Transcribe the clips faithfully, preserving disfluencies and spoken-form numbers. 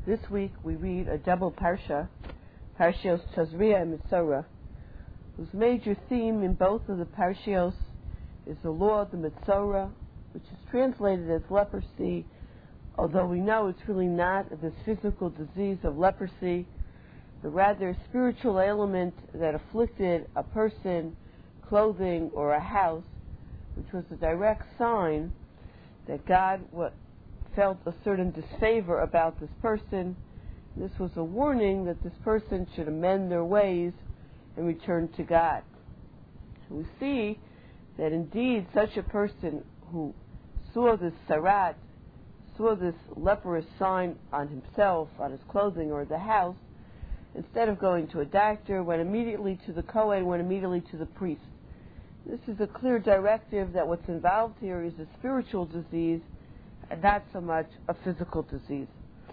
This week we read a double parsha, Parshios Tazria and Mitzorah, whose major theme in both of the parshios is the law of the Mitzorah, which is translated as leprosy, although we know it's really not this physical disease of leprosy, but rather a spiritual ailment that afflicted a person, clothing, or a house, which was a direct sign that God what, felt a certain disfavor about this person. This was a warning that this person should amend their ways and return to God. We see that indeed such a person who saw this sarat, saw this leprous sign on himself, on his clothing, or the house, instead of going to a doctor, went immediately to the Kohen, went immediately to the priest. This is a clear directive that what's involved here is a spiritual disease and not so much a physical disease.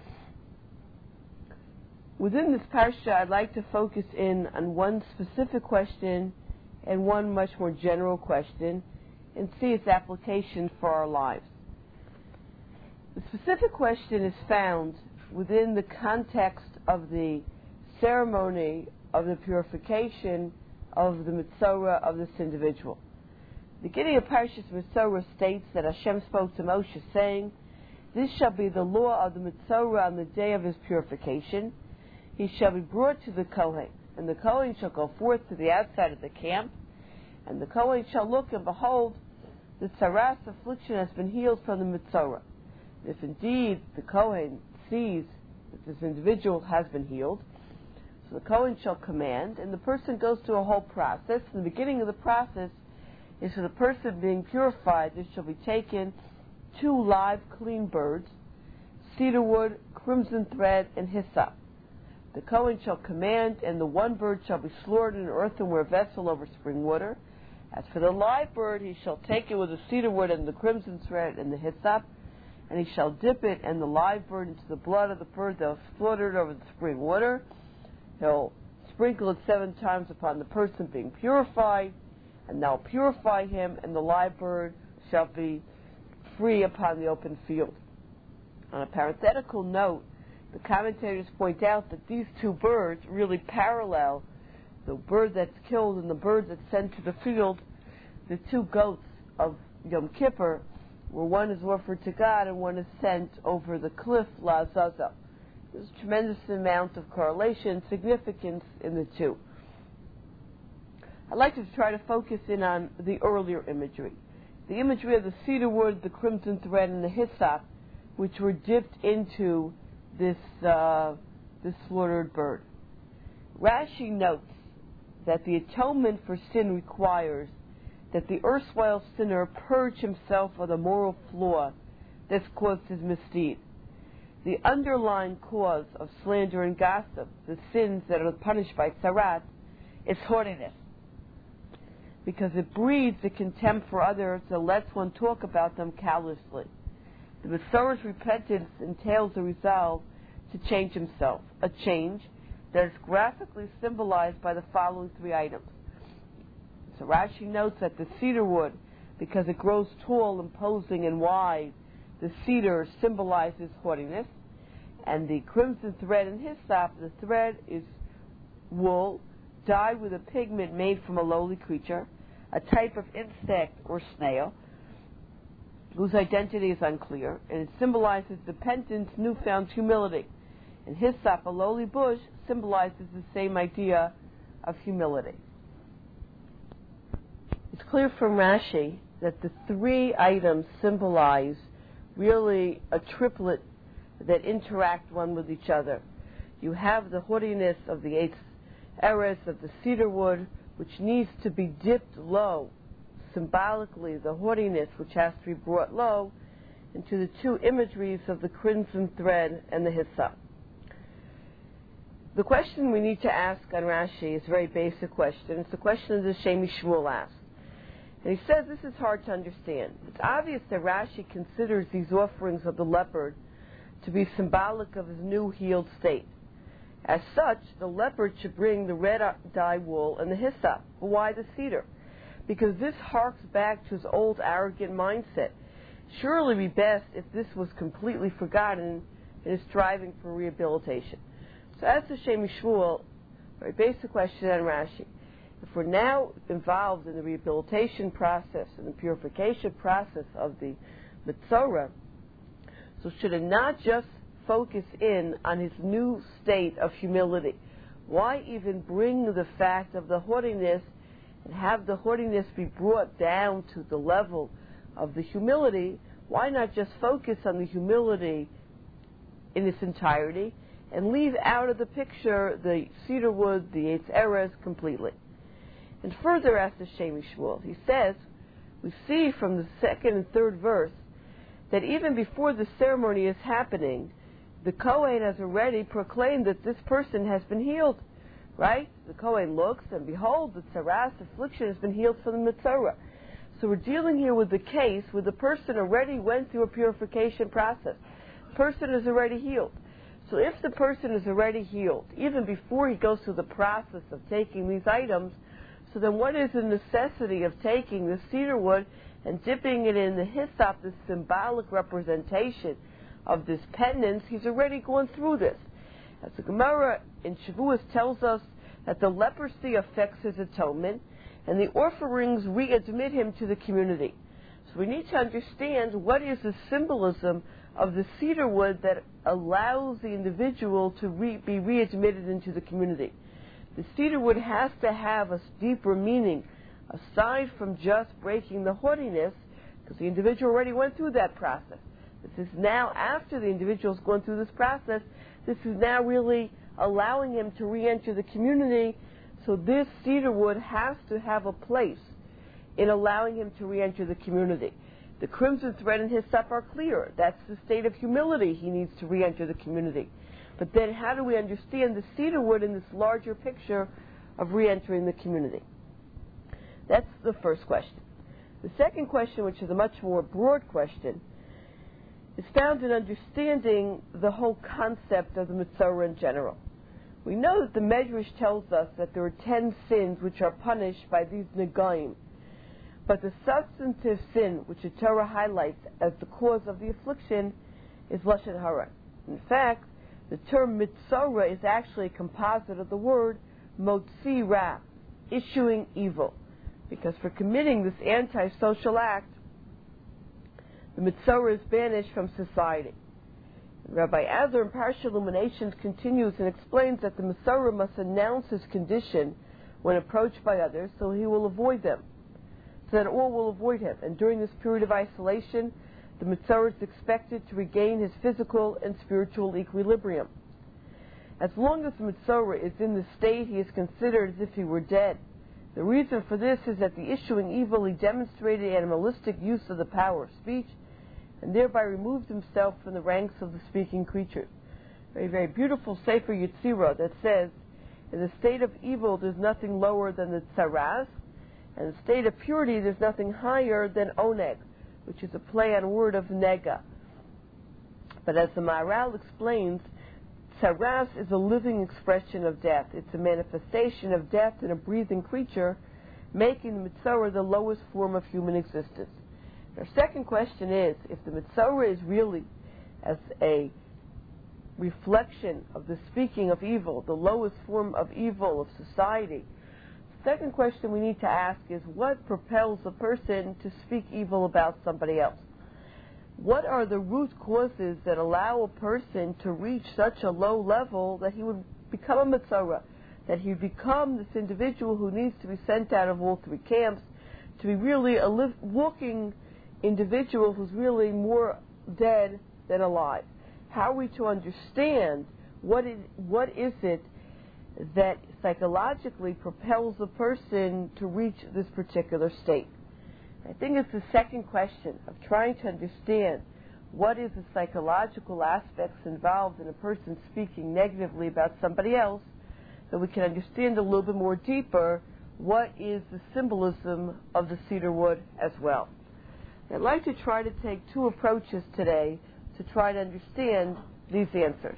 Within this parsha, I'd like to focus in on one specific question and one much more general question and see its application for our lives. The specific question is found within the context of the ceremony of the purification of the Mitzorah of this individual. The beginning of Parshas Mitzorah states that Hashem spoke to Moshe saying, "This shall be the law of the Mitzorah on the day of his purification. He shall be brought to the Kohen, and the Kohen shall go forth to the outside of the camp, and the Kohen shall look, and behold, the tsaras affliction has been healed from the Mitzorah." If indeed the Kohen sees that this individual has been healed, so the Kohen shall command, and the person goes through a whole process. In the beginning of the process is for the person being purified, there shall be taken two live clean birds, cedar wood, crimson thread, and hyssop. The Kohen shall command, and the one bird shall be slaughtered in an earthenware vessel over spring water. As for the live bird, he shall take it with the cedar wood and the crimson thread and the hyssop, and he shall dip it and the live bird into the blood of the bird that was slaughtered over the spring water. He'll sprinkle it seven times upon the person being purified, and thou purify him, and the live bird shall be free upon the open field. On a parenthetical note, the commentators point out that these two birds really parallel the bird that's killed and the bird that's sent to the field, the two goats of Yom Kippur, where one is offered to God and one is sent over the cliff, La Azazel. There's a tremendous amount of correlation, significance in the two. I'd like to try to focus in on the earlier imagery. The imagery of the cedar wood, the crimson thread, and the hyssop, which were dipped into this, uh, this slaughtered bird. Rashi notes that the atonement for sin requires that the erstwhile sinner purge himself of the moral flaw that's caused his misdeed. The underlying cause of slander and gossip, the sins that are punished by tsarat, is haughtiness, because it breeds a contempt for others that lets one talk about them callously. The Mitzorah's repentance entails a resolve to change himself, a change that is graphically symbolized by the following three items. So Rashi notes that the cedar wood, because it grows tall, imposing, and wide, the cedar symbolizes haughtiness, and the crimson thread and hyssop, the thread is wool dyed with a pigment made from a lowly creature, a type of insect or snail, whose identity is unclear, and it symbolizes repentance, newfound humility. And hyssop, a lowly bush, symbolizes the same idea of humility. It's clear from Rashi that the three items symbolize really a triplet that interact one with each other. You have the haughtiness of the eighth eres of the cedar wood, which needs to be dipped low, symbolically the haughtiness which has to be brought low, into the two imageries of the crimson thread and the hyssop. The question we need to ask on Rashi is a very basic question. It's the question that Shemi Shmuel asked. And he says this is hard to understand. It's obvious that Rashi considers these offerings of the leopard to be symbolic of his new healed state. As such, the leopard should bring the red dye wool and the hyssop. But why the cedar? Because this harks back to his old arrogant mindset. Surely it would be best if this was completely forgotten and is striving for rehabilitation. So as to Shem Shmuel, very basic question on Rashi. If we're now involved in the rehabilitation process and the purification process of the Mitzorah, so should it not just focus in on his new state of humility? Why even bring the fact of the haughtiness and have the haughtiness be brought down to the level of the humility? Why not just focus on the humility in its entirety and leave out of the picture the cedar wood, the Eitz Eres completely? And further, as to Shem Shmuel, he says, we see from the second and third verse that even before the ceremony is happening, the Kohen has already proclaimed that this person has been healed, right? The Kohen looks, and behold, the tzaras, affliction, has been healed from the Mitzorah. So we're dealing here with the case where the person already went through a purification process. The person is already healed. So if the person is already healed, even before he goes through the process of taking these items, so then what is the necessity of taking the cedar wood and dipping it in the hyssop, this symbolic representation of this penance? He's already gone through this. As the Gemara in Shavuos tells us that the leprosy affects his atonement, and the offerings readmit him to the community. So we need to understand what is the symbolism of the cedar wood that allows the individual to re- be readmitted into the community. The cedar wood has to have a deeper meaning, aside from just breaking the haughtiness, because the individual already went through that process. This is now, after the individual's gone through this process, this is now really allowing him to re-enter the community. So this cedar wood has to have a place in allowing him to re-enter the community. The crimson thread and hyssop are clear. That's the state of humility. He needs to re-enter the community. But then how do we understand the cedar wood in this larger picture of re-entering the community? That's the first question. The second question, which is a much more broad question, is found in understanding the whole concept of the Mitzorah in general. We know that the Medrash tells us that there are ten sins which are punished by these Negaim. But the substantive sin which the Torah highlights as the cause of the affliction is Lashon Hara. In fact, the term Mitzorah is actually a composite of the word Motzi Ra, issuing evil. Because for committing this antisocial act, the Mitzorah is banished from society. Rabbi Adler in Parsha Illuminations continues and explains that the Mitzorah must announce his condition when approached by others, so he will avoid them, so that all will avoid him. And during this period of isolation, the Mitzorah is expected to regain his physical and spiritual equilibrium. As long as the Mitzorah is in the state, he is considered as if he were dead. The reason for this is that the issuing evil, he demonstrated animalistic use of the power of speech, and thereby removed himself from the ranks of the speaking creatures. Very, very beautiful Sefer Yetzirah that says, in the state of evil there's nothing lower than the tzaraz, and in the state of purity there's nothing higher than oneg, which is a play on word of nega. But as the Maharal explains, tzaraz is a living expression of death. It's a manifestation of death in a breathing creature, making the Mitzorah the lowest form of human existence. Our second question is, if the Mitzorah is really as a reflection of the speaking of evil, the lowest form of evil of society, the second question we need to ask is, what propels a person to speak evil about somebody else? What are the root causes that allow a person to reach such a low level that he would become a Mitzorah, that he would become this individual who needs to be sent out of all three camps, to be really a live, walking individual who's really more dead than alive? How are we to understand what is, what is it that psychologically propels a person to reach this particular state? I think it's the second question of trying to understand what is the psychological aspects involved in a person speaking negatively about somebody else, so we can understand a little bit more deeper what is the symbolism of the cedar wood as well. I'd like to try to take two approaches today to try to understand these answers.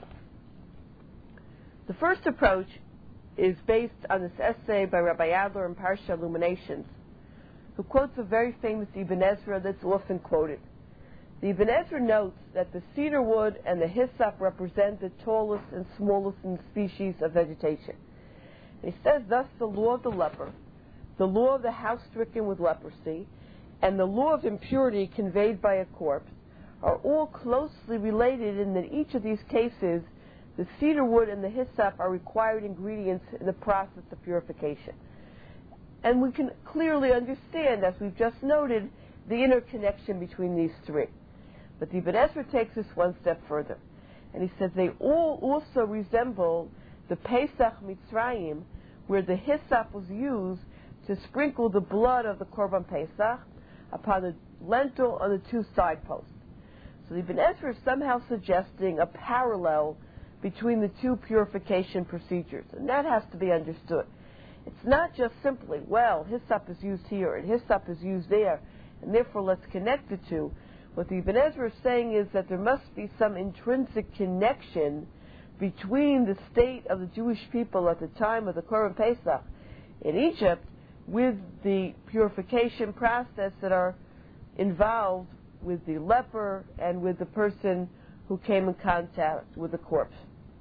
The first approach is based on this essay by Rabbi Adler in Parsha Illuminations, who quotes a very famous Ibn Ezra that's often quoted. The Ibn Ezra notes that the cedar wood and the hyssop represent the tallest and smallest species of vegetation. And he says, thus the law of the leper, the law of the house stricken with leprosy, and the law of impurity conveyed by a corpse are all closely related in that each of these cases, the cedar wood and the hyssop are required ingredients in the process of purification. And we can clearly understand, as we've just noted, the interconnection between these three. But the Ibn Ezra takes this one step further. And he says they all also resemble the Pesach Mitzrayim, where the hyssop was used to sprinkle the blood of the Korban Pesach upon the lentil on the two side posts. So the Ibn Ezra is somehow suggesting a parallel between the two purification procedures, and that has to be understood. It's not just simply, well, hyssop is used here and hyssop is used there, and therefore let's connect the two. What the Ibn Ezra is saying is that there must be some intrinsic connection between the state of the Jewish people at the time of the Korban Pesach in Egypt with the purification process that are involved with the leper and with the person who came in contact with the corpse.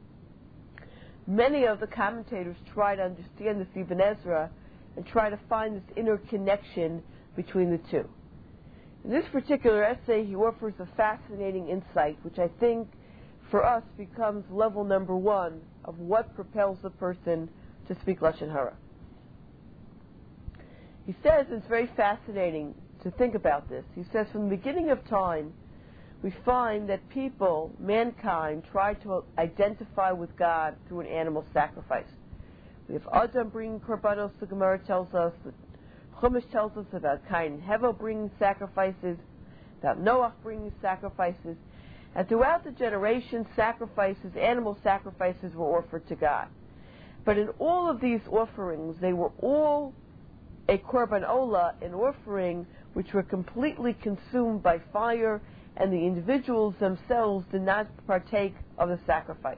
Many of the commentators try to understand this Ibn Ezra and try to find this interconnection between the two. In this particular essay, he offers a fascinating insight, which I think for us becomes level number one of what propels the person to speak Lashon Hara. He says, it's very fascinating to think about this. He says, from the beginning of time, we find that people, mankind, try to identify with God through an animal sacrifice. We have Adam bringing korbanos, the Gemara tells us, the Chumash tells us about Cain and Hevel bringing sacrifices, about Noah bringing sacrifices, and throughout the generations, sacrifices, animal sacrifices were offered to God. But in all of these offerings, they were all a korban olah, an offering which were completely consumed by fire, and the individuals themselves did not partake of the sacrifice.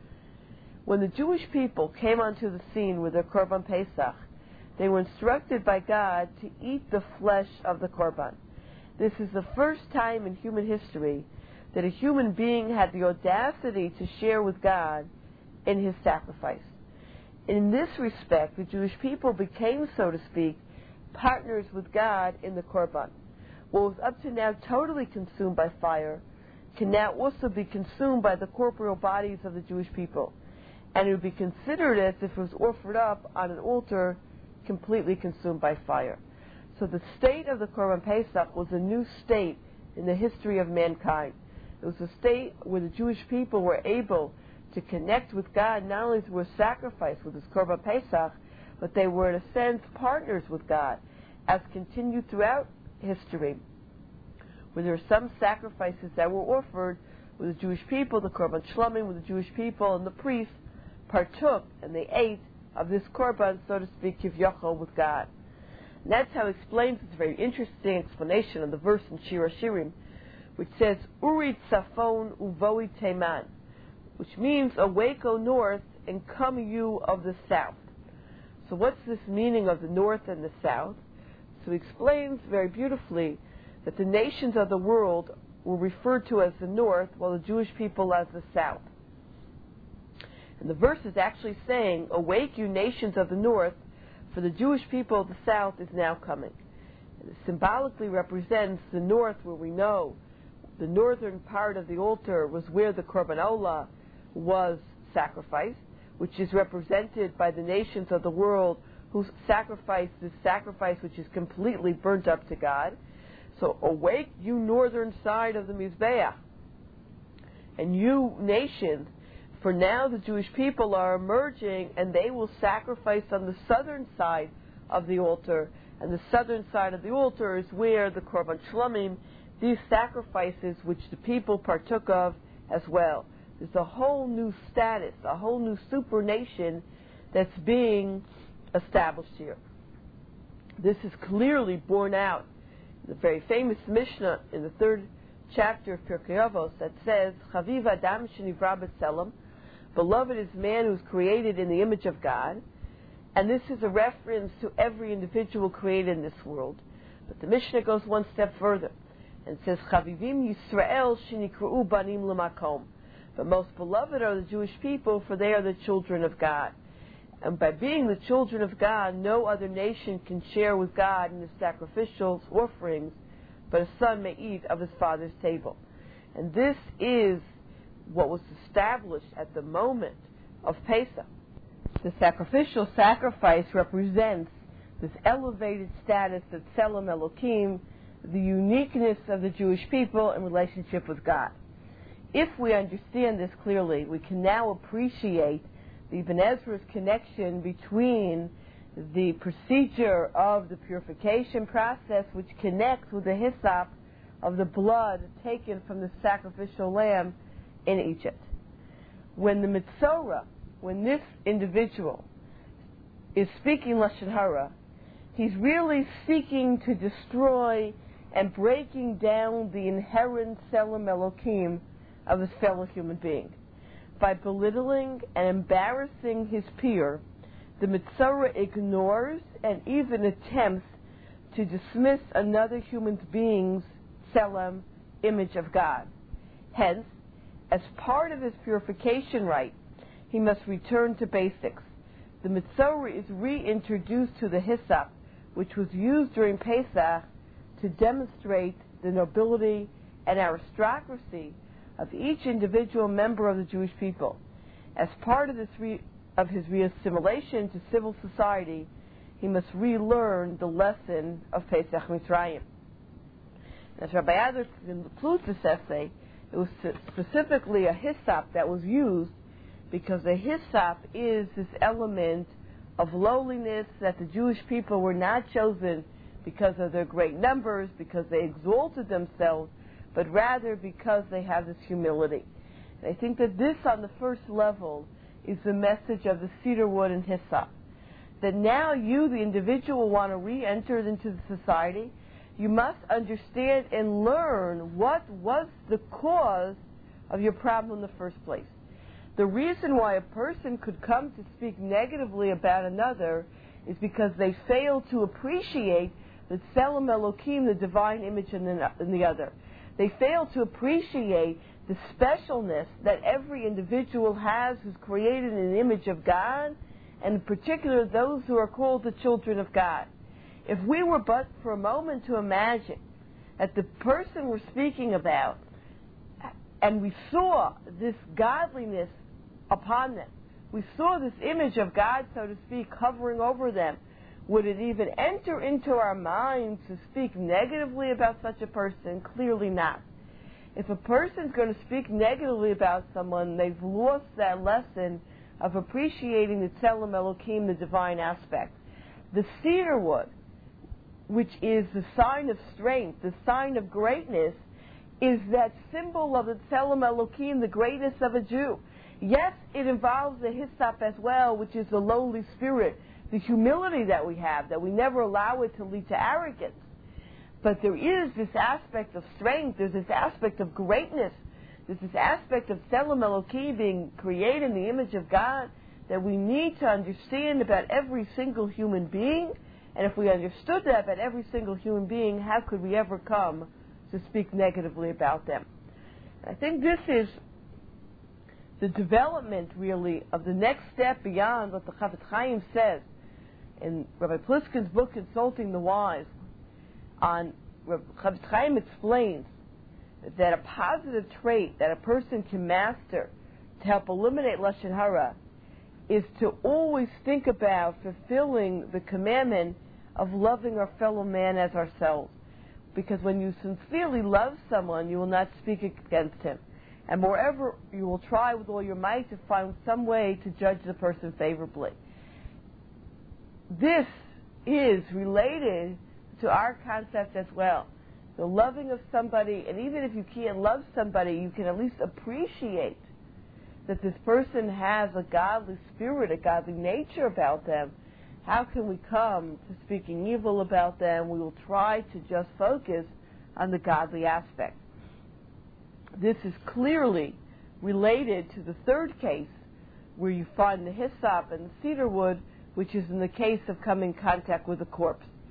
When the Jewish people came onto the scene with their korban Pesach, they were instructed by God to eat the flesh of the korban. This is the first time in human history that a human being had the audacity to share with God in his sacrifice. In this respect, the Jewish people became, so to speak, partners with God in the korban. What was up to now totally consumed by fire can now also be consumed by the corporeal bodies of the Jewish people. And it would be considered as if it was offered up on an altar completely consumed by fire. So the state of the Korban Pesach was a new state in the history of mankind. It was a state where the Jewish people were able to connect with God not only through a sacrifice with this Korban Pesach, but they were in a sense partners with God, as continued throughout history, where there are some sacrifices that were offered with the Jewish people, the Korban Shlomim with the Jewish people, and the priests partook and they ate of this Korban, so to speak, Kivyachol, with God. And that's how he explains, it's a very interesting explanation of the verse in Shir HaShirim, which says, Uri Tzafon Uvoi Teman, which means, awake, O north, and come you of the south. So what's this meaning of the north and the south? So he explains very beautifully that the nations of the world were referred to as the north, while the Jewish people as the south. And the verse is actually saying, awake, you nations of the north, for the Jewish people of the south is now coming. And it symbolically represents the north, where we know the northern part of the altar was where the Korban Olah was sacrificed, which is represented by the nations of the world who sacrifice this sacrifice which is completely burnt up to God. So awake, you northern side of the Mizbeach, and you nations, for now the Jewish people are emerging and they will sacrifice on the southern side of the altar, and the southern side of the altar is where the Korban Shlomim, these sacrifices which the people partook of as well. There's a whole new status, a whole new super nation that's being established here. This is clearly borne out in the very famous Mishnah in the third chapter of Pirkei Avos that says, Chaviv Adam Shenivra B'Tselem, beloved is man who's created in the image of God. And this is a reference to every individual created in this world. But the Mishnah goes one step further. And it says, Chavivim Yisrael Shenikra'u Banim L'Makom. But most beloved are the Jewish people, for they are the children of God. And by being the children of God, no other nation can share with God in the sacrificial offerings, but a son may eat of his father's table. And this is what was established at the moment of Pesach. The sacrificial sacrifice represents this elevated status of Tselem Elokim, the uniqueness of the Jewish people in relationship with God. If we understand this clearly, we can now appreciate the Ibn Ezra's connection between the procedure of the purification process, which connects with the hyssop of the blood taken from the sacrificial lamb in Egypt. When the Mitzorah, when this individual is speaking Lashon Hara, he's really seeking to destroy and breaking down the inherent Tselem Elokim of his fellow human being. By belittling and embarrassing his peer, the Mitzorah ignores and even attempts to dismiss another human being's Tselem, image of God. Hence, as part of his purification rite, he must return to basics. The Mitzorah is reintroduced to the hyssop, which was used during Pesach to demonstrate the nobility and aristocracy of each individual member of the Jewish people. As part of, this re- of his reassimilation to civil society, he must relearn the lesson of Pesach Mitzrayim. As Rabbi Adler concludes this essay, it was specifically a hyssop that was used because the hyssop is this element of lowliness, that the Jewish people were not chosen because of their great numbers, because they exalted themselves, but rather because they have this humility. And I think that this, on the first level, is the message of the cedar wood and hyssop. That now you, the individual, want to re-enter into the society, you must understand and learn what was the cause of your problem in the first place. The reason why a person could come to speak negatively about another is because they fail to appreciate the Tselem Elokim, the divine image in the, in the other. They fail to appreciate the specialness that every individual has who's created in an image of God, and in particular those who are called the children of God. If we were but for a moment to imagine that the person we're speaking about, and we saw this godliness upon them, we saw this image of God, so to speak, hovering over them, would it even enter into our minds to speak negatively about such a person? Clearly not. If a person's going to speak negatively about someone, they've lost that lesson of appreciating the Tselem Elokim, the divine aspect. The cedar wood, which is the sign of strength, the sign of greatness, is that symbol of the Tselem Elokim, the greatness of a Jew. Yes, it involves the hyssop as well, which is the lowly spirit, the humility that we have, that we never allow it to lead to arrogance. But there is this aspect of strength, there's this aspect of greatness, there's this aspect of Tselem Elokim, being created in the image of God, that we need to understand about every single human being. And if we understood that about every single human being, how could we ever come to speak negatively about them? And I think this is the development, really, of the next step beyond what the Chafetz Chaim says in Rabbi Pliskin's book, Consulting the Wise. On Chafetz Chaim explains that a positive trait that a person can master to help eliminate Lashon Hara is to always think about fulfilling the commandment of loving our fellow man as ourselves. Because when you sincerely love someone, you will not speak against him. And moreover, you will try with all your might to find some way to judge the person favorably. This is related to our concept as well. The loving of somebody, and even if you can't love somebody, you can at least appreciate that this person has a godly spirit, a godly nature about them. How can we come to speaking evil about them? We will try to just focus on the godly aspect. This is clearly related to the third case, where you find the hyssop and the cedar wood, which is in the case of coming in contact with a corpse.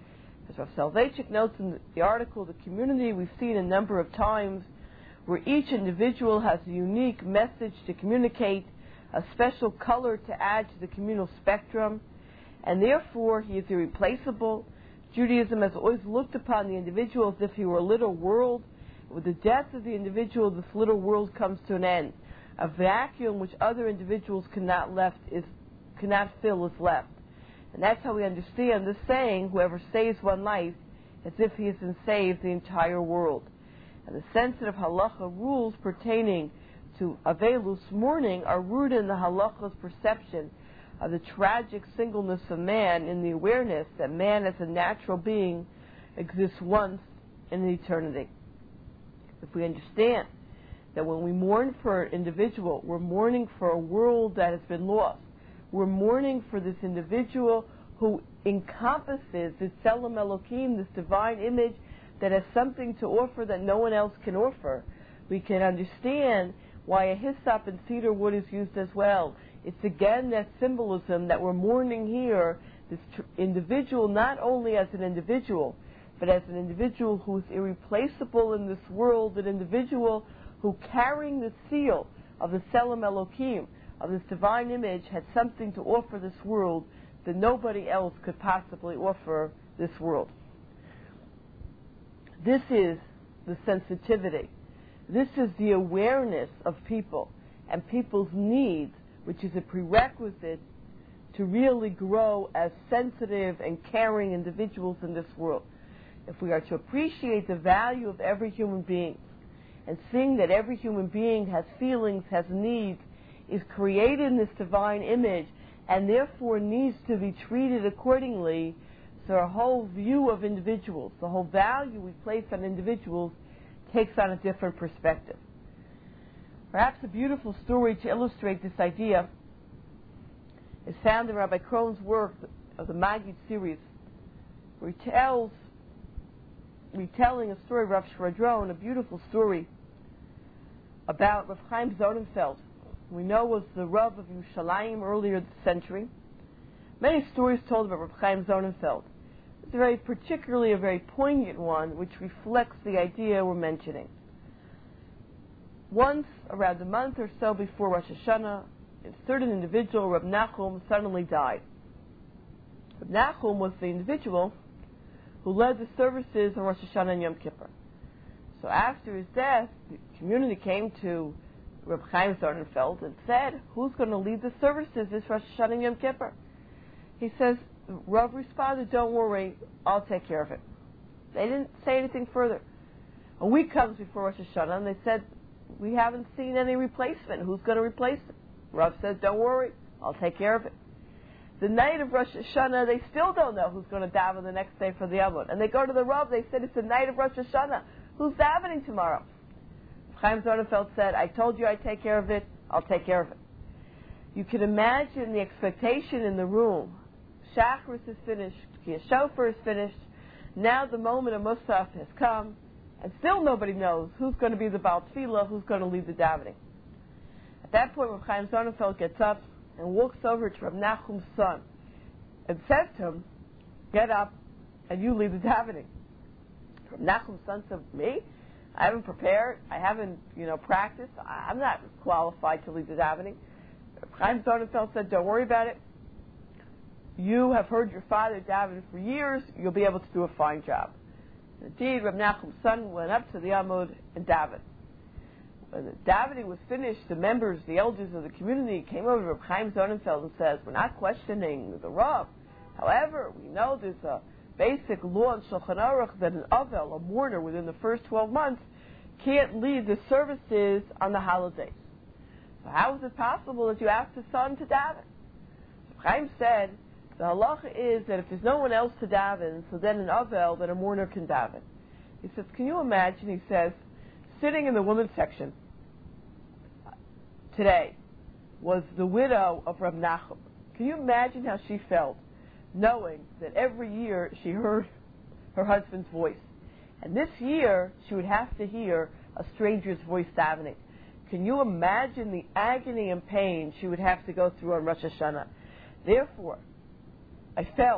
As Rav Soloveitchik notes in the article, the community we've seen a number of times where each individual has a unique message to communicate, a special color to add to the communal spectrum, and therefore he is irreplaceable. Judaism has always looked upon the individual as if he were a little world. With the death of the individual, this little world comes to an end. A vacuum which other individuals cannot left is cannot fill is left. And that's how we understand this saying, whoever saves one life, as if he has saved the entire world. And the sensitive halacha rules pertaining to Avelus, mourning, are rooted in the halacha's perception of the tragic singleness of man, in the awareness that man as a natural being exists once in eternity. If we understand that when we mourn for an individual, we're mourning for a world that has been lost. We're mourning for this individual who encompasses this Tselem Elokim, this divine image that has something to offer that no one else can offer. We can understand why a hyssop and cedar wood is used as well. It's again that symbolism that we're mourning here, this tr- individual not only as an individual, but as an individual who's irreplaceable in this world, an individual who, carrying the seal of the Tselem Elokim, of this divine image, had something to offer this world that nobody else could possibly offer this world. This is the sensitivity. This is the awareness of people and people's needs, which is a prerequisite to really grow as sensitive and caring individuals in this world. If we are to appreciate the value of every human being and seeing that every human being has feelings, has needs, is created in this divine image, and therefore needs to be treated accordingly, so our whole view of individuals, the whole value we place on individuals, takes on a different perspective. Perhaps a beautiful story to illustrate this idea is found in Rabbi Krohn's work of the Maggid series, where he tells, retelling a story of Rav Shradron, a beautiful story about Rav Chaim Sonnenfeld. We know was the Rav of Yerushalayim earlier this century. Many stories told about Rav Chaim Sonnenfeld. It's a very particularly a very poignant one, which reflects the idea we're mentioning. Once, around a month or so before Rosh Hashanah, a certain individual, Reb Nachum, suddenly died. Reb Nachum was the individual who led the services on Rosh Hashanah and Yom Kippur. So after his death, the community came to Reb Chaim Sonnenfeld and said, "Who's going to lead the services this Rosh Hashanah and Yom Kippur?" He says, Rav responded, "Don't worry, I'll take care of it." They didn't say anything further. A week comes before Rosh Hashanah, and they said, "We haven't seen any replacement. Who's going to replace it?" Rav says, "Don't worry, I'll take care of it." The night of Rosh Hashanah, they still don't know who's going to daven the next day for the Amud. And they go to the Rav, they said, "It's the night of Rosh Hashanah. Who's davening tomorrow?" Chaim Sonnenfeld said, "I told you I'd take care of it. I'll take care of it." You can imagine the expectation in the room. Shacharis is finished. The shofar is finished. Now the moment of Musaf has come, and still nobody knows who's going to be the Baal Tefillah, who's going to lead the davening. At that point, Rav Chaim Sonnenfeld gets up and walks over to Rav Nachum's son and says to him, "Get up and you lead the davening." Rav Nachum's son said, "Me? I haven't prepared. I haven't, you know, practiced. I'm not qualified to lead the davening." Rav Chaim Sonnenfeld said, "Don't worry about it. You have heard your father daven for years. You'll be able to do a fine job." Indeed, Rav Nachum's son went up to the Amud and davened. When the davening was finished, the members, the elders of the community came over to Rav Chaim Sonnenfeld and says, "We're not questioning the Rav. However, we know there's a basic law in Shulchan Aruch that an Avel, a mourner within the first twelve months, can't lead the services on the holidays. So how is it possible that you asked his son to daven?" Rav Chaim said, the halacha is that if there's no one else to daven, so then an Avel, that a mourner can daven. He says, can you imagine, he says, sitting in the women's section today was the widow of Reb Nachum. Can you imagine how she felt, knowing that every year she heard her husband's voice? And this year, she would have to hear a stranger's voice davening. Can you imagine the agony and pain she would have to go through on Rosh Hashanah? Therefore, I felt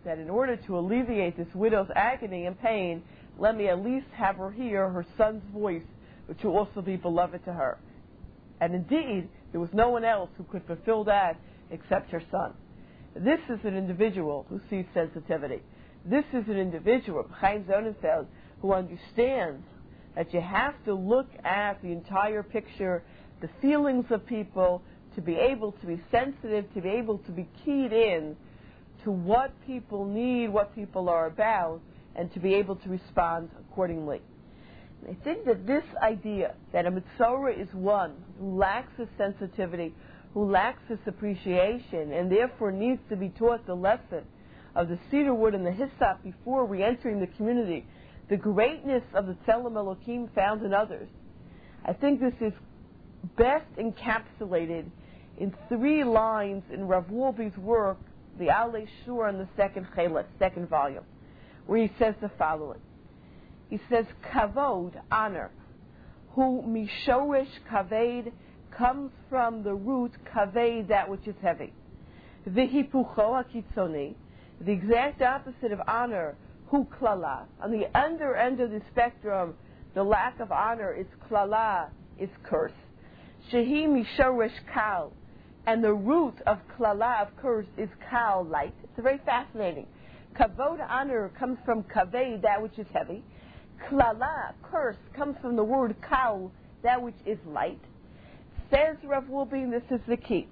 that in order to alleviate this widow's agony and pain, let me at least have her hear her son's voice, which will also be beloved to her. And indeed, there was no one else who could fulfill that except her son. This is an individual who sees sensitivity. This is an individual, Chaim Sonnenfeld, who understands that you have to look at the entire picture, the feelings of people, to be able to be sensitive, to be able to be keyed in to what people need, what people are about, and to be able to respond accordingly. And I think that this idea that a Mitzorah is one who lacks this sensitivity, who lacks this appreciation, and therefore needs to be taught the lesson of the cedar wood and the hyssop before re-entering the community, the greatness of the Tzelem Elokim found in others. I think this is best encapsulated in three lines in Rav Wolbe's work, the Alei Shur, in the second Chelet, second volume, where he says the following. He says, Kavod, honor, who Mishoresh Kaved, comes from the root Kaved, that which is heavy. V'hipucho hakitzoni, the exact opposite of honor, hu klala. On the under end of the spectrum, the lack of honor is klala, is curse. Shehi mishoresh kal, and the root of klala, of curse, is kal, light. It's very fascinating. Kavod, honor, comes from kaved, that which is heavy. Klala, curse, comes from the word kal, that which is light. Says Rav Wolbe, this is the key.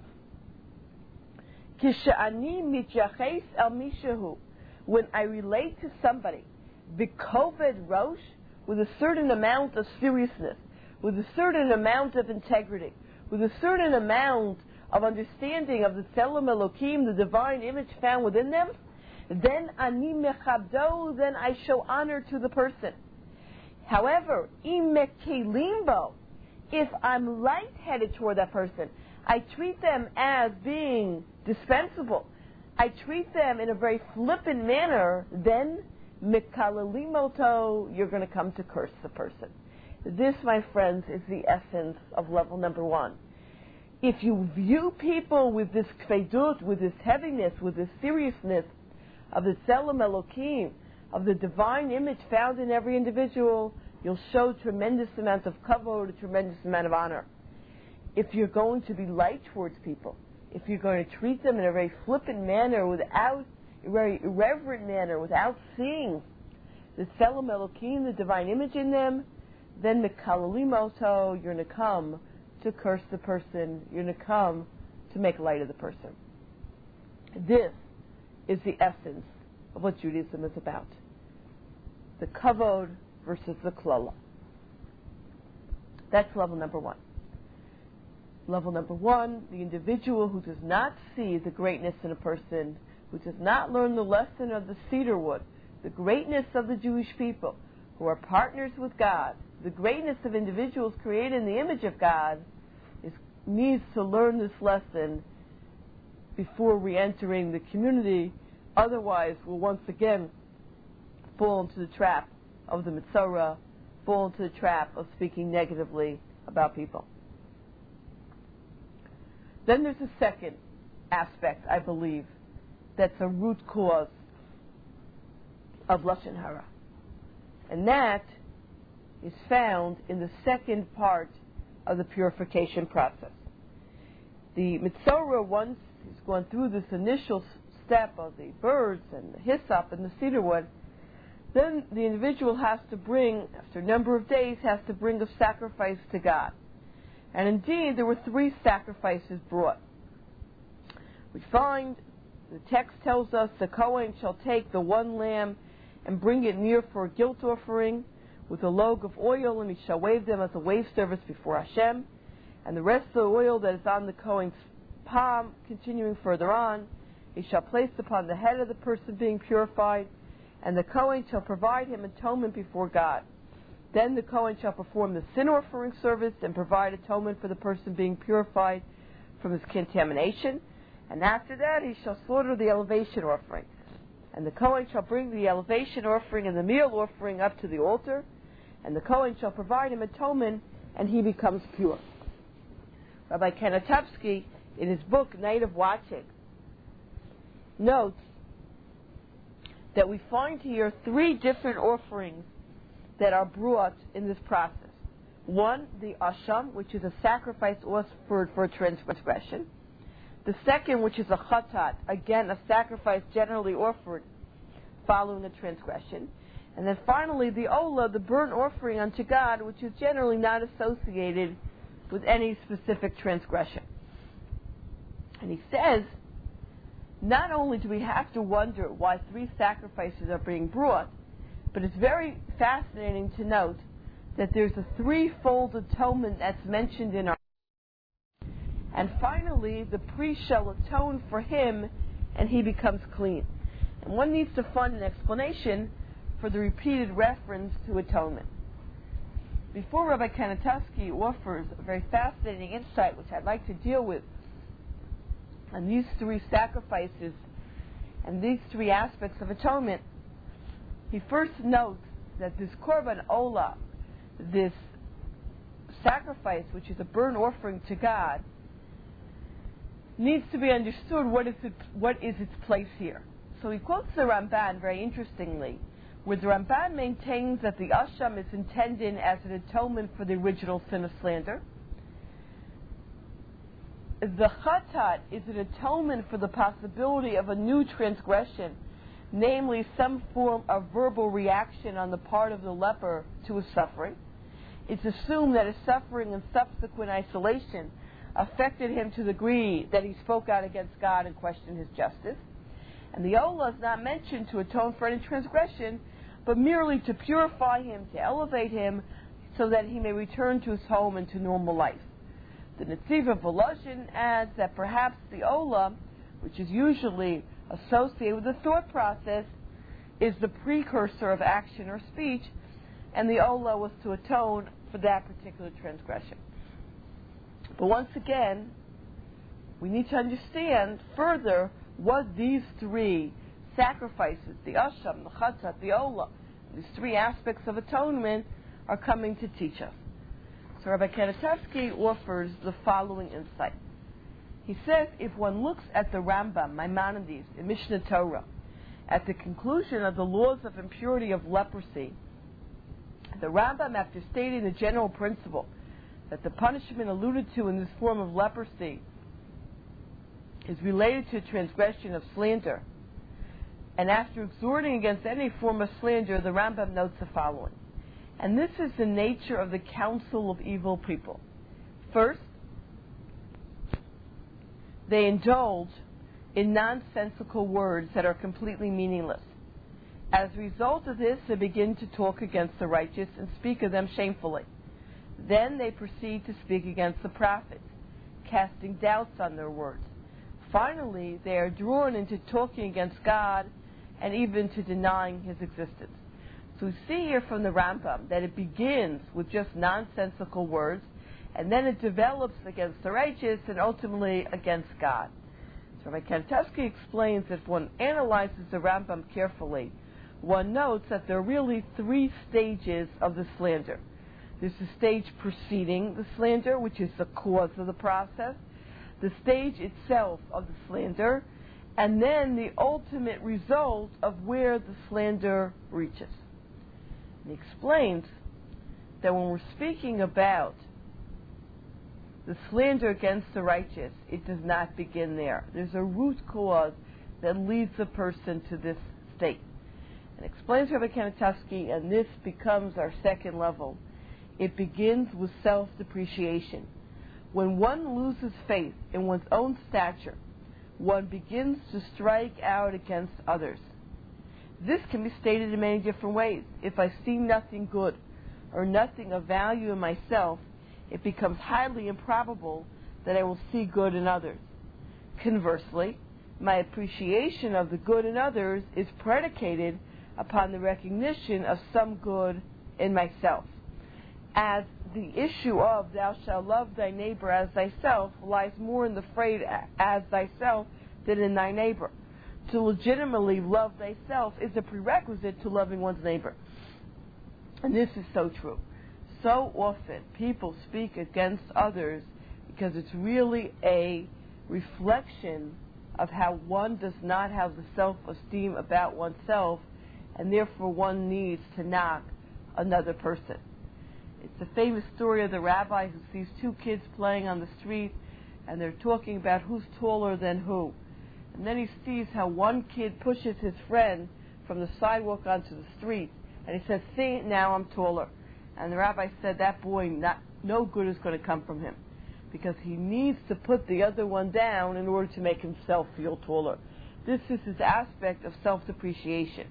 Kisha'ani mityaches el mishahu, when I relate to somebody, v'koved rosh, with a certain amount of seriousness, with a certain amount of integrity, with a certain amount of understanding of the Tzelem Elokim, the divine image found within them, then ani mechabdo, then I show honor to the person. However, im mekelimbo, if I'm light-headed toward that person, I treat them as being dispensable, I treat them in a very flippant manner, then mikalalimoto, you're going to come to curse the person. This, my friends, is the essence of level number one. If you view people with this kvedut, with this heaviness, with this seriousness of the Tzelem Elokim, of the divine image found in every individual, you'll show tremendous amount of kavod, a tremendous amount of honor. If you're going to be light towards people, if you're going to treat them in a very flippant manner, without a very irreverent manner, without seeing the Tzelem Elokim, the divine image in them, then the kalalimoto, you're going to come to curse the person, you're going to come to make light of the person. This is the essence of what Judaism is about. The kavod versus the klala. That's level number one. Level number one, the individual who does not see the greatness in a person, who does not learn the lesson of the cedar wood, the greatness of the Jewish people, who are partners with God, the greatness of individuals created in the image of God, is, needs to learn this lesson before re-entering the community. Otherwise, will once again fall into the trap of the Mitzorah, fall into the trap of speaking negatively about people. Then there's a second aspect, I believe, that's a root cause of Lashon Hara. And that is found in the second part of the purification process. The Mitzorah, once he's gone through this initial step of the birds and the hyssop and the cedar wood, then the individual has to bring, after a number of days, has to bring a sacrifice to God. And indeed, there were three sacrifices brought. We find, the text tells us, the Kohen shall take the one lamb and bring it near for a guilt offering with a log of oil, and he shall wave them as a wave service before Hashem. And the rest of the oil that is on the Kohen's palm, continuing further on, he shall place upon the head of the person being purified, and the Kohen shall provide him atonement before God. Then the Kohen shall perform the sin offering service and provide atonement for the person being purified from his contamination. And after that he shall slaughter the elevation offering. And the Kohen shall bring the elevation offering and the meal offering up to the altar. And the Kohen shall provide him atonement, and he becomes pure. Rabbi Kanatowski, in his book, Night of Watching, notes that we find here three different offerings that are brought in this process. One, the asham, which is a sacrifice offered for transgression. The second, which is a chatat, again a sacrifice generally offered following a transgression. And then finally, the olah, the burnt offering unto God, which is generally not associated with any specific transgression. And he says, not only do we have to wonder why three sacrifices are being brought, but it's very fascinating to note that there's a threefold atonement that's mentioned in our. And finally, the priest shall atone for him, and he becomes clean. And one needs to find an explanation for the repeated reference to atonement. Before Rabbi Kanatowski offers a very fascinating insight, which I'd like to deal with, on these three sacrifices and these three aspects of atonement, he first notes that this korban olah, this sacrifice, which is a burnt offering to God, needs to be understood what is, it, what is its place here. So he quotes the Ramban very interestingly, where the Ramban maintains that the asham is intended as an atonement for the original sin of slander. The chatat is an atonement for the possibility of a new transgression, namely some form of verbal reaction on the part of the leper to his suffering. It's assumed that his suffering and subsequent isolation affected him to the degree that he spoke out against God and questioned his justice. And the olah is not mentioned to atone for any transgression, but merely to purify him, to elevate him, so that he may return to his home and to normal life. The Netziv of Volozhin adds that perhaps the olah, which is usually associated with the thought process, is the precursor of action or speech, and the olah was to atone for that particular transgression. But once again, we need to understand further what these three sacrifices, the asham, the chatat, the olah, these three aspects of atonement, are coming to teach us. So Rabbi Kanatowski offers the following insight. He says, if one looks at the Rambam, Maimonides, in Mishnah Torah, at the conclusion of the laws of impurity of leprosy, the Rambam, after stating the general principle that the punishment alluded to in this form of leprosy is related to transgression of slander, and after exhorting against any form of slander, the Rambam notes the following. And this is the nature of the counsel of evil people. First, they indulge in nonsensical words that are completely meaningless. As a result of this, they begin to talk against the righteous and speak of them shamefully. Then they proceed to speak against the prophets, casting doubts on their words. Finally, they are drawn into talking against God and even to denying his existence. So we see here from the Rambam that it begins with just nonsensical words, and then it develops against the righteous and ultimately against God. So Rabbi Kanatowski explains that if one analyzes the Rambam carefully, one notes that there are really three stages of the slander. There's the stage preceding the slander, which is the cause of the process, the stage itself of the slander, and then the ultimate result of where the slander reaches. And he explains that when we're speaking about the slander against the righteous, it does not begin there. There's a root cause that leads a person to this state. And explains Rabbi Kanatowski, and this becomes our second level. It begins with self-depreciation. When one loses faith in one's own stature, one begins to strike out against others. This can be stated in many different ways. If I see nothing good or nothing of value in myself, it becomes highly improbable that I will see good in others. Conversely, my appreciation of the good in others is predicated upon the recognition of some good in myself. As the issue of thou shalt love thy neighbor as thyself lies more in the phrase as thyself than in thy neighbor. To legitimately love thyself is a prerequisite to loving one's neighbor. And this is so true. So often people speak against others because it's really a reflection of how one does not have the self-esteem about oneself, and therefore one needs to knock another person. It's a famous story of the rabbi who sees two kids playing on the street, and they're talking about who's taller than who. And then he sees how one kid pushes his friend from the sidewalk onto the street, and he says, "See, now I'm taller." And the rabbi said, that boy, not, no good is going to come from him, because he needs to put the other one down in order to make himself feel taller. This is his aspect of self-depreciation.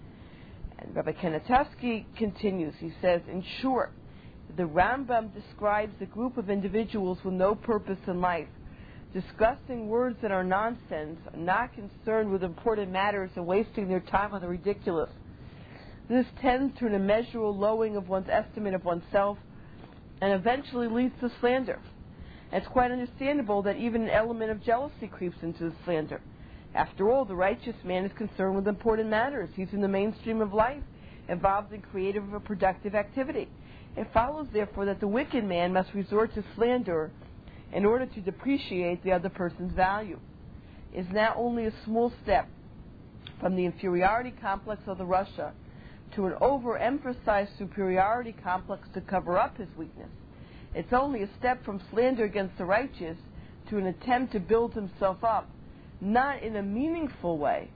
And Rabbi Kanatowski continues. He says, in short, the Rambam describes a group of individuals with no purpose in life, discussing words that are nonsense, not concerned with important matters, and wasting their time on the ridiculous. This tends to an immeasurable lowering of one's estimate of oneself, and eventually leads to slander. And it's quite understandable that even an element of jealousy creeps into the slander. After all, the righteous man is concerned with important matters. He's in the mainstream of life, involved in creative or productive activity. It follows, therefore, that the wicked man must resort to slander in order to depreciate the other person's value. It is now only a small step from the inferiority complex of the Rasha to an overemphasized superiority complex to cover up his weakness. It's only a step from slander against the righteous to an attempt to build himself up, not in a meaningful way,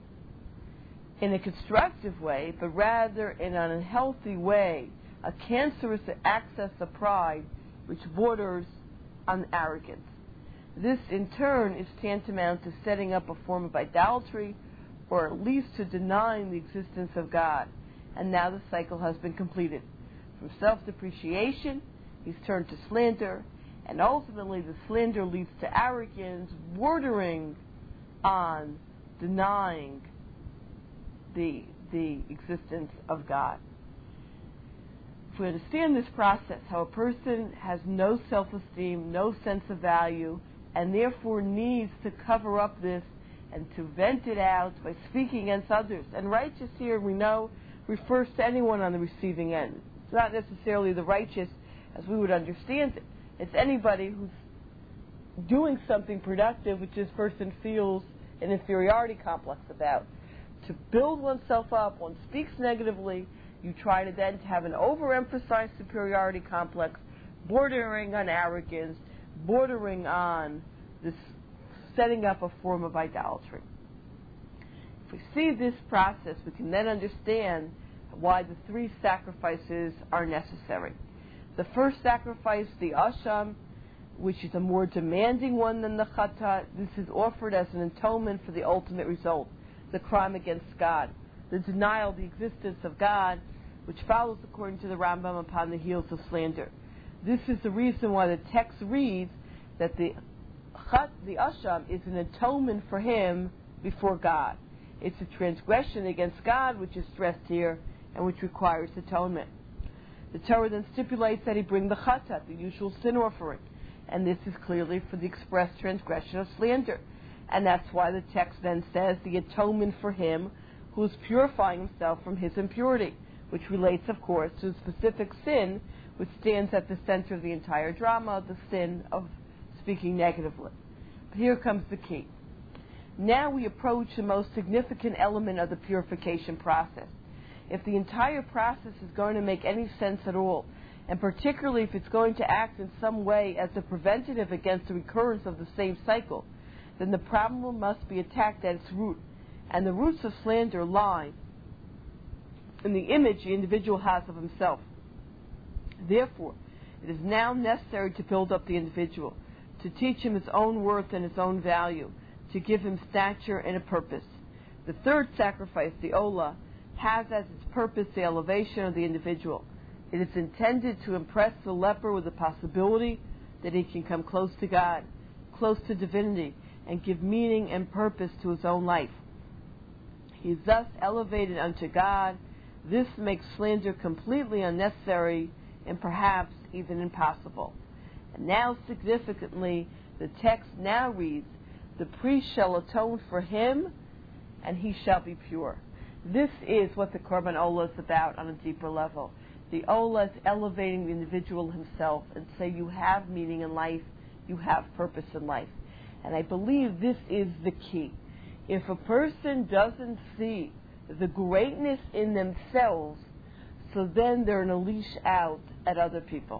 in a constructive way, but rather in an unhealthy way, a cancerous access of pride which borders on arrogance. This, in turn, is tantamount to setting up a form of idolatry, or at least to denying the existence of God. And now the cycle has been completed. From self-depreciation, he's turned to slander, and ultimately the slander leads to arrogance, bordering on denying the, the existence of God. If we understand this process, how a person has no self-esteem, no sense of value, and therefore needs to cover up this and to vent it out by speaking against others. And righteous here, we know, refers to anyone on the receiving end. It's not necessarily the righteous as we would understand it. It's anybody who's doing something productive which this person feels an inferiority complex about. To build oneself up, one speaks negatively. You try to then to have an overemphasized superiority complex, bordering on arrogance, bordering on this setting up a form of idolatry. If we see this process, we can then understand why the three sacrifices are necessary. The first sacrifice, the asham, which is a more demanding one than the chata, this is offered as an atonement for the ultimate result, the crime against God, the denial of the existence of God, which follows, according to the Rambam, upon the heels of slander. This is the reason why the text reads that the chat, the asham, is an atonement for him before God. It's a transgression against God, which is stressed here, and which requires atonement. The Torah then stipulates that he bring the chatat, the usual sin offering, and this is clearly for the express transgression of slander. And that's why the text then says the atonement for him who is purifying himself from his impurity, which relates, of course, to the specific sin which stands at the center of the entire drama, the sin of speaking negatively. But here comes the key. Now we approach the most significant element of the purification process. If the entire process is going to make any sense at all, and particularly if it's going to act in some way as a preventative against the recurrence of the same cycle, then the problem must be attacked at its root. And the roots of slander lie in the image the individual has of himself. Therefore, it is now necessary to build up the individual, to teach him his own worth and his own value, to give him stature and a purpose. The third sacrifice, the Olah, has as its purpose the elevation of the individual. It is intended to impress the leper with the possibility that he can come close to God, close to divinity, and give meaning and purpose to his own life. He is thus elevated unto God. This makes slander completely unnecessary and perhaps even impossible. And now, significantly, the text now reads, the priest shall atone for him, and he shall be pure. This is what the Korban Olah is about on a deeper level. The Olah is elevating the individual himself and say you have meaning in life, you have purpose in life. And I believe this is the key. If a person doesn't see the greatness in themselves, so then they're in a leash out at other people.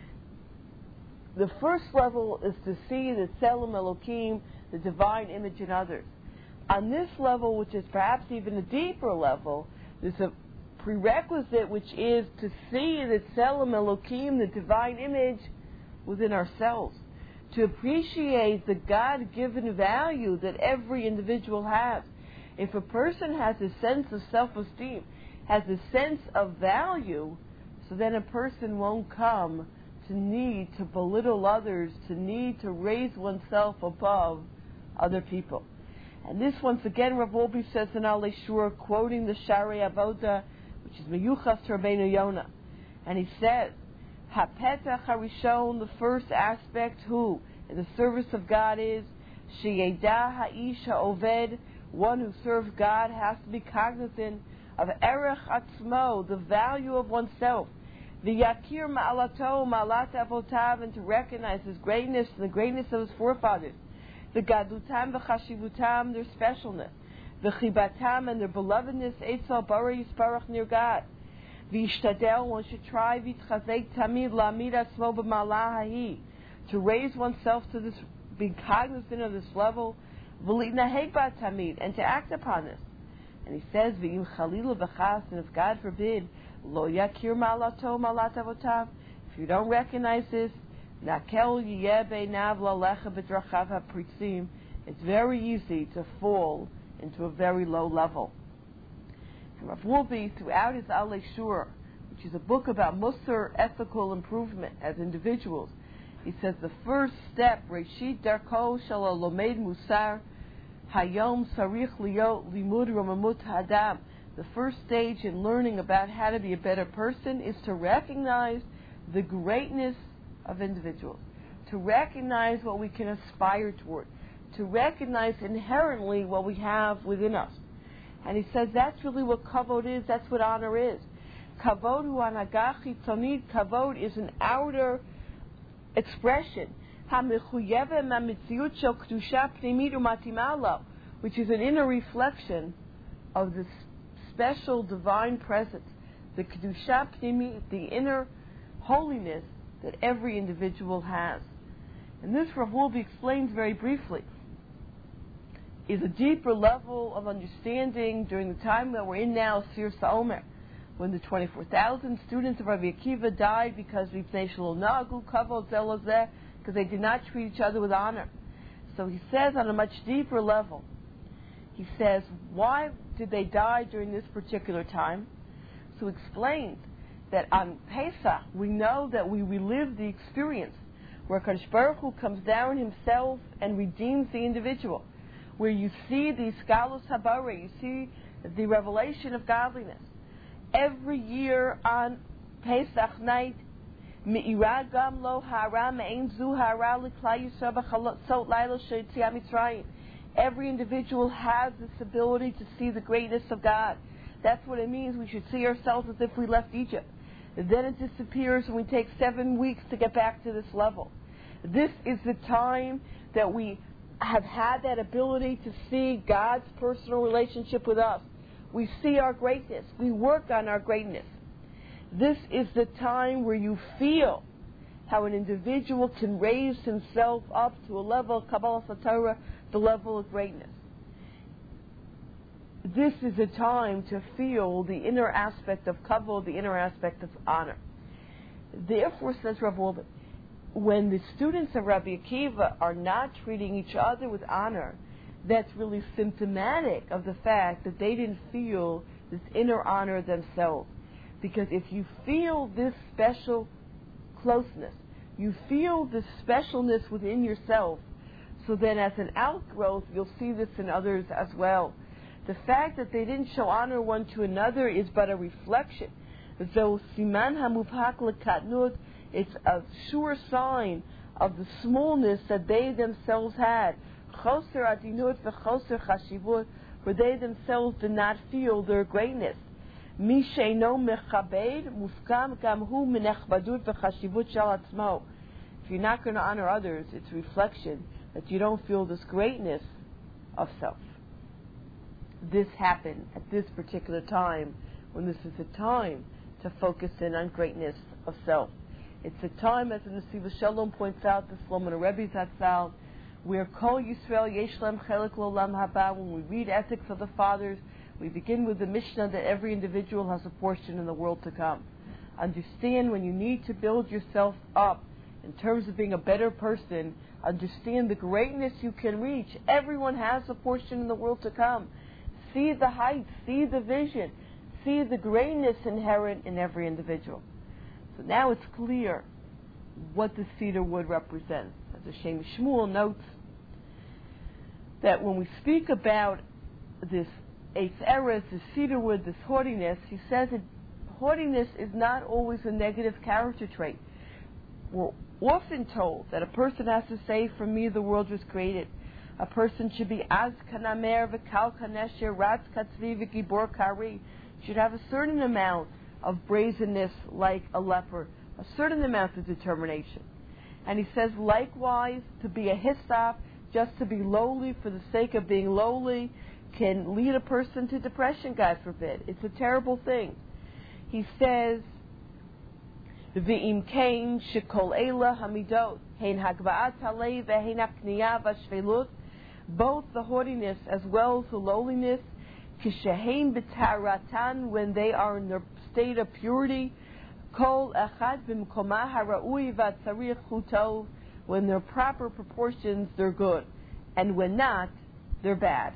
The first level is to see the Tselem Elokim, the divine image in others. On this level, which is perhaps even a deeper level, there's a prerequisite which is to see the Tselem Elokim, the divine image, within ourselves. To appreciate the God-given value that every individual has. If a person has a sense of self-esteem, has a sense of value, so then a person won't come to need to belittle others, to need to raise oneself above other people. And this, once again, Rav Wolbe says in Alei Shur, quoting the Shari Avoda, which is Meyuchas to Rabbeinu Yonah. And he says, HaPetach HaRishon, the first aspect, who, in the service of God, is Sheyeda Ha'ish HaOved, one who serves God has to be cognizant of Erech Atzmo, the value of oneself, the Yakir Ma'alato, Ma'alat Avotav, and to recognize his greatness and the greatness of his forefathers, the Gadutam V'Chashivutam, their specialness, the Chibatam and their belovedness, Eitzal Bara Yisparach, near God. V'Yishtadel, one should try V'Tchazek Tamid La'amid Atzmo B'Malah Hahi, to raise oneself to this, be cognizant of this level, V'Litnaheg Ba Tamid, and to act upon this. And he says, V'Im Chalilu V'Chas, and if God forbid, Lo Yakir Ma'alato Ma'alat Avotav, if you don't recognize this, Nakel Yeh Beinav Lalecha B'Drachav HaPritzim, it's very easy to fall into a very low level. And Rav Wolbe, throughout his Alei Shur, which is a book about Musar, ethical improvement as individuals, he says the first step, Reshit Darko Shel Lomed Musar, Hayom Sarich Liot Limud Ramamut Hadam. The first stage in learning about how to be a better person is to recognize the greatness of individuals, to recognize what we can aspire toward, to recognize inherently what we have within us. And he says that's really what kavod is, that's what honor is. Kavod hu hanagah chitzonit, kavod is an outer expression, ha-mechuyeve ma-mitziut shel kedusha pnimit u'matima lo, which is an inner reflection of the special divine presence, the kedusha pnimit, the inner holiness that every individual has. And this Rav Wolbe explains very briefly, is a deeper level of understanding during the time that we're in now, Sir Sa'omer, when the twenty-four thousand students of Rabbi Akiva died because because they did not treat each other with honor. So he says on a much deeper level, he says, why did they die during this particular time? So he explained that on Pesach, we know that we relive the experience where Kadosh Baruch Hu comes down himself and redeems the individual, where you see the Skalus Habara, you see the revelation of godliness. Every year on Pesach night, Me'ira gam lo hara me'ein zu hara l'klai yisrael b'chalot laila she'etziah Mitzrayim. Every individual has this ability to see the greatness of God. That's what it means. We should see ourselves as if we left Egypt. And then it disappears and we take seven weeks to get back to this level. This is the time that we have had that ability to see God's personal relationship with us. We see our greatness. We work on our greatness. This is the time where you feel how an individual can raise himself up to a level of Kabbalah Satorah, the level of greatness. This is a time to feel the inner aspect of kavod, the inner aspect of honor. Therefore, says Rav Wolbe, when the students of Rabbi Akiva are not treating each other with honor, that's really symptomatic of the fact that they didn't feel this inner honor themselves. Because if you feel this special closeness, you feel this specialness within yourself, so then as an outgrowth, you'll see this in others as well. The fact that they didn't show honor one to another is but a reflection. Though siman hamubhak lekatnut, it's a sure sign of the smallness that they themselves had. Choser adinut v'choser chashivut, where they themselves did not feel their greatness. Mi sheino mechabed mufkam gam hu minechbadut v'chashivut shel atzmo. If you're not going to honor others, it's a reflection that you don't feel this greatness of self. This happened at this particular time, when this is a time to focus in on greatness of self. It's a time, as the Nesiva Shalom points out, the Shlomo Rebbe Zatzal, where Kol Yisrael Yesh Lem Chelik L'Olam Haba. When we read Ethics of the Fathers, we begin with the Mishnah that every individual has a portion in the world to come. Understand, when you need to build yourself up in terms of being a better person, understand the greatness you can reach. Everyone has a portion in the world to come. See the height, see the vision, see the greatness inherent in every individual. So now it's clear what the cedar wood represents. As the Shem Shmuel notes, that when we speak about this Eitz Eretz, this cedar wood, this haughtiness, he says that haughtiness is not always a negative character trait. We're often told that a person has to say, "For me the world was created." A person should be az kanamer v'kal kanesher ratz katzvi v'gibor kari. Should have a certain amount of brazenness, like a leopard, a certain amount of determination. And he says, likewise, to be a hissap, just to be lowly for the sake of being lowly, can lead a person to depression, God forbid. It's a terrible thing. He says, V'im kain shekol eila hamidot, hein hagva'at halei v'hein hakniya v'shvelut, both the haughtiness as well as the lowliness, kishehein b'taratan, when they are in their state of purity, kol echad b'mkoma hara'ui v'atzarich chutov, when they're proper proportions, they're good, and when not, they're bad.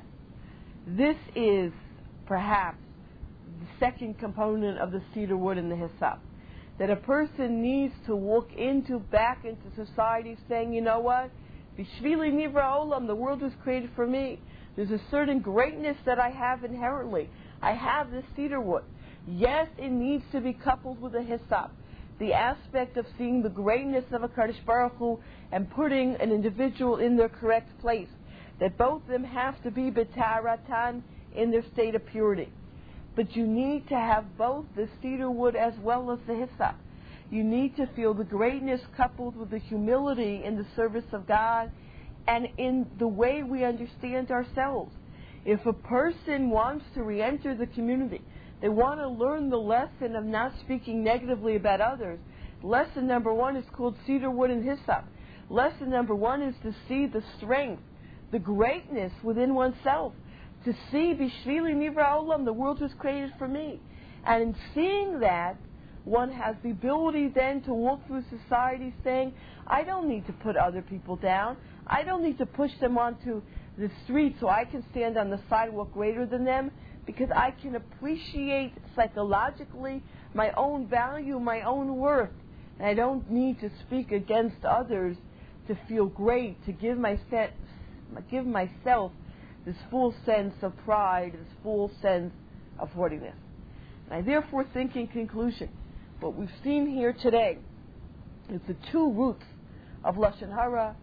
This is perhaps the second component of the cedar wood and the hyssop, that a person needs to walk into back into society saying, you know what, Bishvili nivra olam, the world was created for me. There's a certain greatness that I have inherently. I have this cedar wood. Yes, it needs to be coupled with a hyssop, the aspect of seeing the greatness of a Kadosh Baruch Hu and putting an individual in their correct place. That both of them have to be b'taratan, in their state of purity. But you need to have both the cedar wood as well as the hyssop. You need to feel the greatness coupled with the humility in the service of God and in the way we understand ourselves. If a person wants to re-enter the community, they want to learn the lesson of not speaking negatively about others. Lesson number one is called cedar wood and hyssop. Lesson number one is to see the strength, the greatness within oneself. To see, Bishvili nivra olam, the world was created for me. And in seeing that, one has the ability then to walk through society saying, I don't need to put other people down. I don't need to push them onto the street so I can stand on the sidewalk greater than them, because I can appreciate psychologically my own value, my own worth. And I don't need to speak against others to feel great, to give, my se- give myself this full sense of pride, this full sense of haughtiness. And I therefore think in conclusion, what we've seen here today is the two roots of Lashon Hara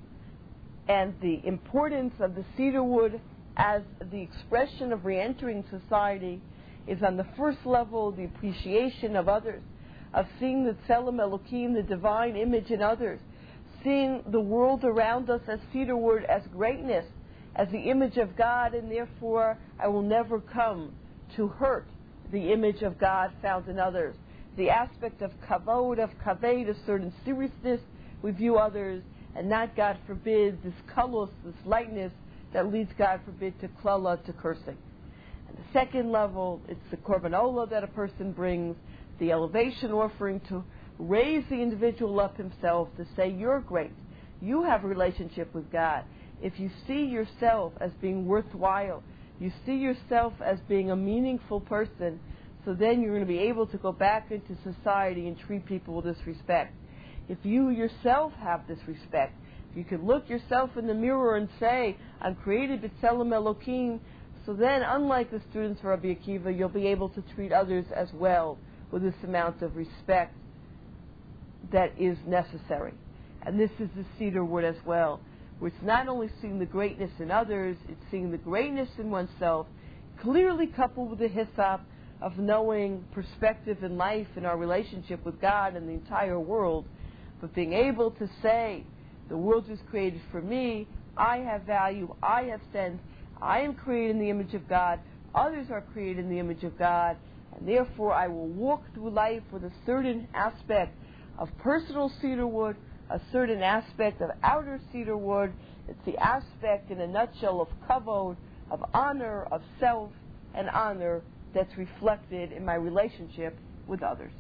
and the importance of the cedar wood as the expression of re-entering society is on the first level the appreciation of others, of seeing the Tzelem Elokim, the divine image in others, seeing the world around us as cedar wood, as greatness, as the image of God, and therefore I will never come to hurt the image of God found in others. The aspect of kavod, of kaved, a certain seriousness, we view others, and not, God forbid, this kalos, this lightness that leads, God forbid, to klala, to cursing. And the second level, it's the korban olah that a person brings, the elevation offering to raise the individual up himself, to say, you're great, you have a relationship with God. If you see yourself as being worthwhile, you see yourself as being a meaningful person, so then you're going to be able to go back into society and treat people with this respect. If you yourself have this respect, if you can look yourself in the mirror and say, I'm created b'tzelem Elokim, so then, unlike the students of Rabbi Akiva, you'll be able to treat others as well with this amount of respect that is necessary. And this is the cedar wood as well, where it's not only seeing the greatness in others, it's seeing the greatness in oneself, clearly coupled with the hyssop of knowing perspective in life and our relationship with God and the entire world, but being able to say, the world was created for me, I have value. I have sense. I am created in the image of God. Others are created in the image of God. And therefore, I will walk through life with a certain aspect of personal cedarwood, a certain aspect of outer cedarwood. It's the aspect, in a nutshell, of kavod, of honor, of self and honor that's reflected in my relationship with others.